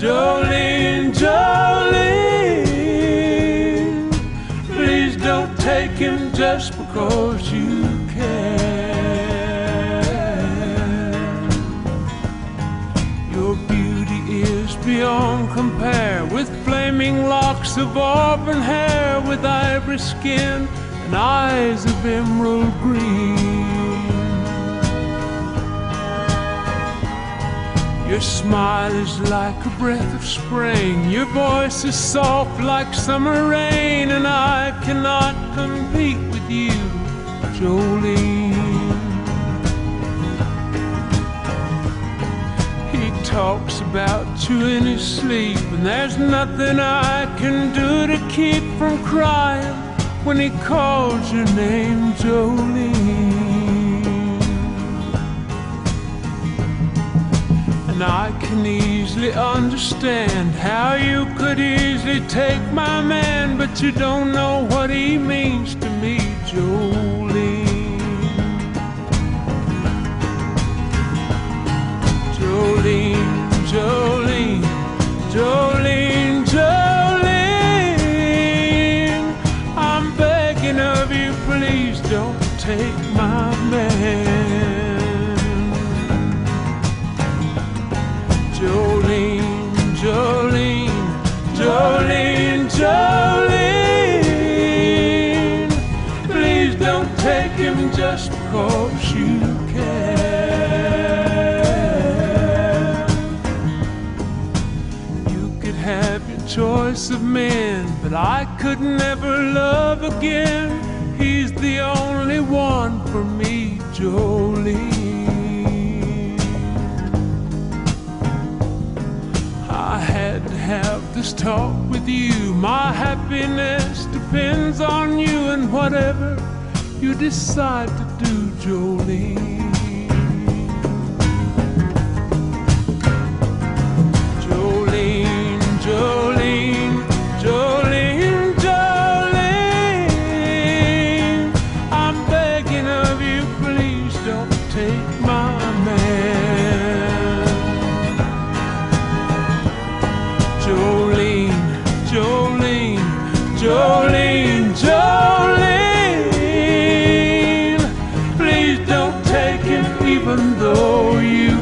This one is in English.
Jolene, Jolene, please don't take him just because you can. Your beauty is beyond compare, with flaming locks of auburn hair, with ivory skin and eyes of emerald green. Your smile is like a breath of spring, your voice is soft like summer rain, and I cannot compete with you, Jolene. He talks about you in his sleep, and there's nothing I can do to keep from crying when he calls your name, Jolene. And I can easily understand how you could easily take my man, but you don't know what he means to me, Jolene. Jolene, Jolene, Jolene, Jolene, I'm begging of you, please don't take my man. Jolene, Jolene, Jolene, Jolene, please don't take him just because you can. You could have your choice of men, but I could never love again. He's the only one for me, Jolene. I had to have this talk with you. My happiness depends on you, and whatever you decide to do, Jolene. Jolene, Jolene, Jolene, Jolene, I'm begging of you, please don't take my man. Jolene, Jolene, Jolene, Jolene, please don't take him even though you